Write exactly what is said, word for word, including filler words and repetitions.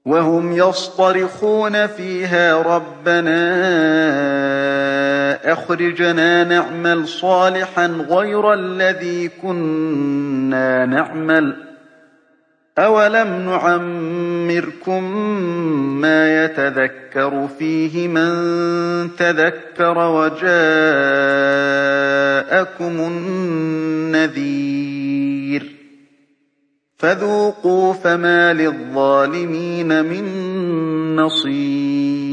وهم يصطرخون فيها ربنا أخرجنا نعمل صالحا غير الذي كنا نعمل أولم نعمركم ما يتذكر فيه من تذكر وجاءكم النذير فذوقوا فما للظالمين من نصير